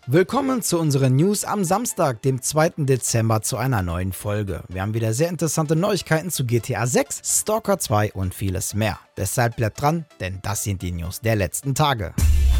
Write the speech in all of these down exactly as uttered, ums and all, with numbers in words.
Willkommen zu unseren News am Samstag, dem zweiten Dezember, zu einer neuen Folge. Wir haben wieder sehr interessante Neuigkeiten zu G T A sechs, Stalker zwei und vieles mehr. Deshalb bleibt dran, denn das sind die News der letzten Tage.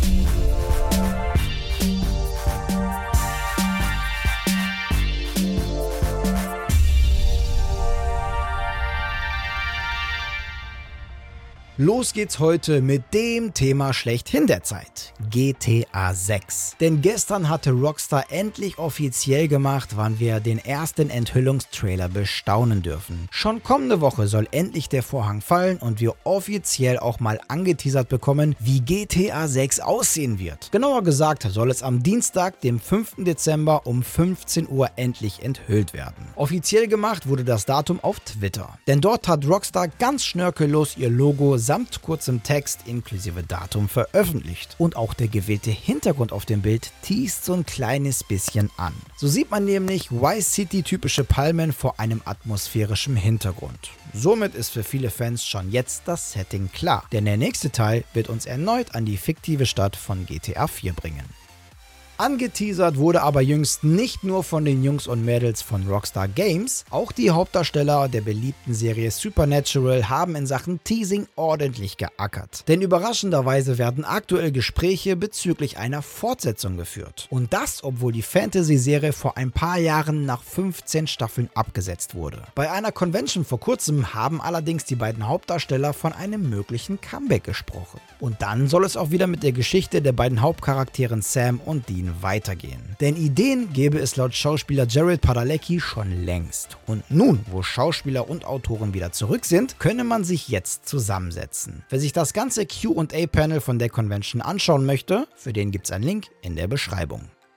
Los geht's heute mit dem Thema schlechthin der Zeit, G T A sechs. Denn gestern hatte Rockstar endlich offiziell gemacht, wann wir den ersten Enthüllungstrailer bestaunen dürfen. Schon kommende Woche soll endlich der Vorhang fallen und wir offiziell auch mal angeteasert bekommen, wie G T A sechs aussehen wird. Genauer gesagt soll es am Dienstag, dem fünften Dezember um fünfzehn Uhr endlich enthüllt werden. Offiziell gemacht wurde das Datum auf Twitter. Denn dort hat Rockstar ganz schnörkellos ihr Logo samt kurzem Text inklusive Datum veröffentlicht. Und auch der gewählte Hintergrund auf dem Bild teast so ein kleines bisschen an. So sieht man nämlich Vice City-typische Palmen vor einem atmosphärischen Hintergrund. Somit ist für viele Fans schon jetzt das Setting klar, denn der nächste Teil wird uns erneut an die fiktive Stadt von G T A vier bringen. Angeteasert wurde aber jüngst nicht nur von den Jungs und Mädels von Rockstar Games, auch die Hauptdarsteller der beliebten Serie Supernatural haben in Sachen Teasing ordentlich geackert. Denn überraschenderweise werden aktuell Gespräche bezüglich einer Fortsetzung geführt. Und das, obwohl die Fantasy-Serie vor ein paar Jahren nach fünfzehn Staffeln abgesetzt wurde. Bei einer Convention vor kurzem haben allerdings die beiden Hauptdarsteller von einem möglichen Comeback gesprochen. Und dann soll es auch wieder mit der Geschichte der beiden Hauptcharakteren Sam und Dean weitergehen. Denn Ideen gäbe es laut Schauspieler Jared Padalecki schon längst. Und nun, wo Schauspieler und Autoren wieder zurück sind, könne man sich jetzt zusammensetzen. Wer sich das ganze Q und A-Panel von der Convention anschauen möchte, für den gibt's einen Link in der Beschreibung.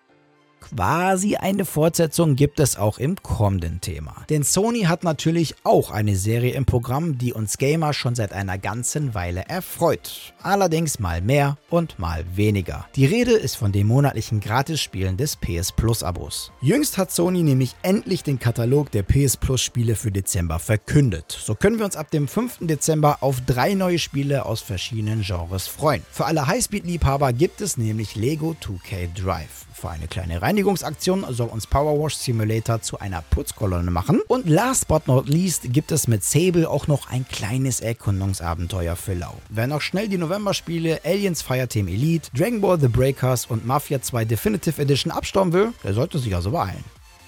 Quasi eine Fortsetzung gibt es auch im kommenden Thema. Denn Sony hat natürlich auch eine Serie im Programm, die uns Gamer schon seit einer ganzen Weile erfreut. Allerdings mal mehr und mal weniger. Die Rede ist von den monatlichen Gratisspielen des P S Plus Abos. Jüngst hat Sony nämlich endlich den Katalog der P S Plus Spiele für Dezember verkündet. So können wir uns ab dem fünften Dezember auf drei neue Spiele aus verschiedenen Genres freuen. Für alle Highspeed-Liebhaber gibt es nämlich Lego zwei K Drive. Für eine kleine Reinigungsaktion soll uns Power Wash Simulator zu einer Putzkolonne machen. Und last but not least gibt es mit Sable auch noch ein kleines Erkundungsabenteuer für Lau. Wer noch schnell die November-Spiele Aliens Fireteam Elite, Dragon Ball The Breakers und Mafia zwei Definitive Edition abstauben will, der sollte sich also beeilen.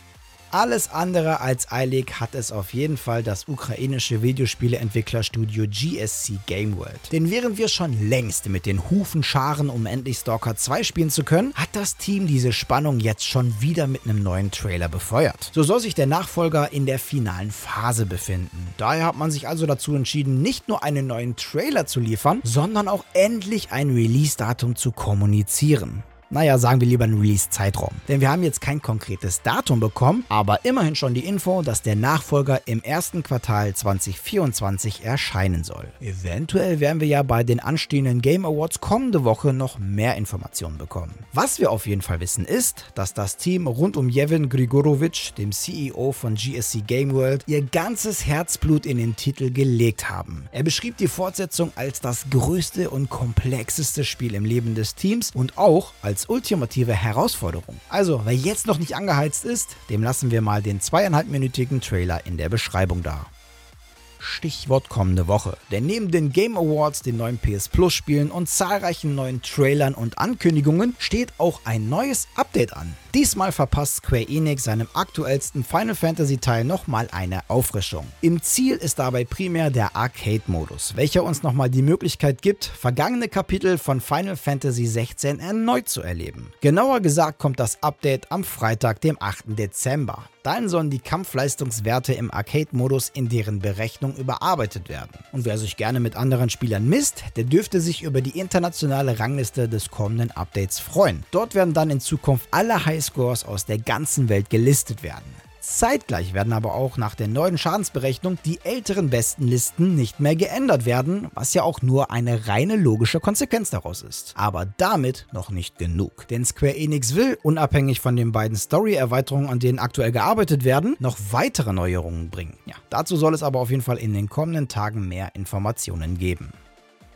Alles andere als eilig hat es auf jeden Fall das ukrainische Videospieleentwicklerstudio G S C Game World. Denn während wir schon längst mit den Hufen scharen, um endlich Stalker zwei spielen zu können, hat das Team diese Spannung jetzt schon wieder mit einem neuen Trailer befeuert. So soll sich der Nachfolger in der finalen Phase befinden. Daher hat man sich also dazu entschieden, nicht nur einen neuen Trailer zu liefern, sondern auch endlich ein Release-Datum zu kommunizieren. Naja, sagen wir lieber einen Release-Zeitraum. Denn wir haben jetzt kein konkretes Datum bekommen, aber immerhin schon die Info, dass der Nachfolger im ersten Quartal zwanzig vierundzwanzig erscheinen soll. Eventuell werden wir ja bei den anstehenden Game Awards kommende Woche noch mehr Informationen bekommen. Was wir auf jeden Fall wissen ist, dass das Team rund um Yevhen Grigorovich, dem C E O von G S C Game World, ihr ganzes Herzblut in den Titel gelegt haben. Er beschrieb die Fortsetzung als das größte und komplexeste Spiel im Leben des Teams und auch als ultimative Herausforderung. Also, wer jetzt noch nicht angeheizt ist, dem lassen wir mal den zweieinhalbminütigen Trailer in der Beschreibung da. Stichwort kommende Woche. Denn neben den Game Awards, den neuen P S Plus Spielen und zahlreichen neuen Trailern und Ankündigungen steht auch ein neues Update an. Diesmal verpasst Square Enix seinem aktuellsten Final Fantasy Teil nochmal eine Auffrischung. Im Ziel ist dabei primär der Arcade-Modus, welcher uns nochmal die Möglichkeit gibt, vergangene Kapitel von Final Fantasy sechzehn erneut zu erleben. Genauer gesagt kommt das Update am Freitag, dem achten Dezember. Dann sollen die Kampfleistungswerte im Arcade-Modus in deren Berechnung überarbeitet werden. Und wer sich gerne mit anderen Spielern misst, der dürfte sich über die internationale Rangliste des kommenden Updates freuen. Dort werden dann in Zukunft alle Highscores aus der ganzen Welt gelistet werden. Zeitgleich werden aber auch nach der neuen Schadensberechnung die älteren Bestenlisten nicht mehr geändert werden, was ja auch nur eine reine logische Konsequenz daraus ist. Aber damit noch nicht genug. Denn Square Enix will, unabhängig von den beiden Story-Erweiterungen, an denen aktuell gearbeitet werden, noch weitere Neuerungen bringen. Ja, dazu soll es aber auf jeden Fall in den kommenden Tagen mehr Informationen geben.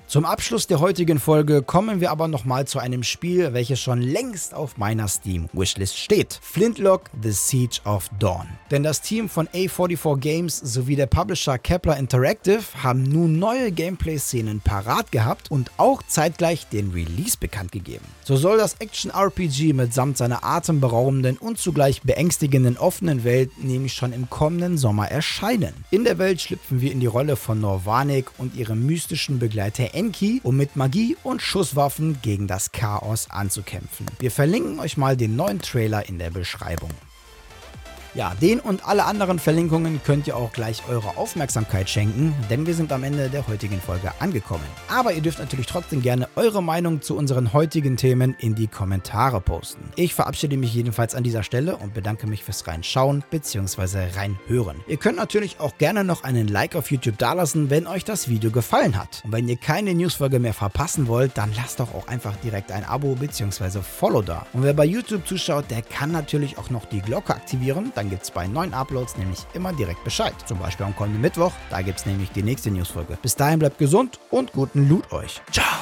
Zum Abschluss der heutigen Folge kommen wir aber nochmal zu einem Spiel, welches schon längst auf meiner Steam-Wishlist steht. Flintlock: The Siege of Dawn. Denn das Team von A vierundvierzig Games sowie der Publisher Kepler Interactive haben nun neue Gameplay-Szenen parat gehabt und auch zeitgleich den Release bekannt gegeben. So soll das Action-R P G mitsamt seiner atemberaubenden und zugleich beängstigenden offenen Welt nämlich schon im kommenden Sommer erscheinen. In der Welt schlüpfen wir in die Rolle von Norvanik und ihrem mystischen Begleiter Enki, um mit Magie und Schusswaffen gegen das Chaos anzukämpfen. Wir verlinken euch mal den neuen Trailer in der Beschreibung. Ja, den und alle anderen Verlinkungen könnt ihr auch gleich eure Aufmerksamkeit schenken, denn wir sind am Ende der heutigen Folge angekommen. Aber ihr dürft natürlich trotzdem gerne eure Meinung zu unseren heutigen Themen in die Kommentare posten. Ich verabschiede mich jedenfalls an dieser Stelle und bedanke mich fürs Reinschauen bzw. Reinhören. Ihr könnt natürlich auch gerne noch einen Like auf YouTube dalassen, wenn euch das Video gefallen hat. Und wenn ihr keine Newsfolge mehr verpassen wollt, dann lasst doch auch einfach direkt ein Abo bzw. Follow da. Und wer bei YouTube zuschaut, der kann natürlich auch noch die Glocke aktivieren. Dann gibt es bei neuen Uploads nämlich immer direkt Bescheid. Zum Beispiel am kommenden Mittwoch, da gibt es nämlich die nächste Newsfolge. Bis dahin bleibt gesund und guten Loot euch. Ciao!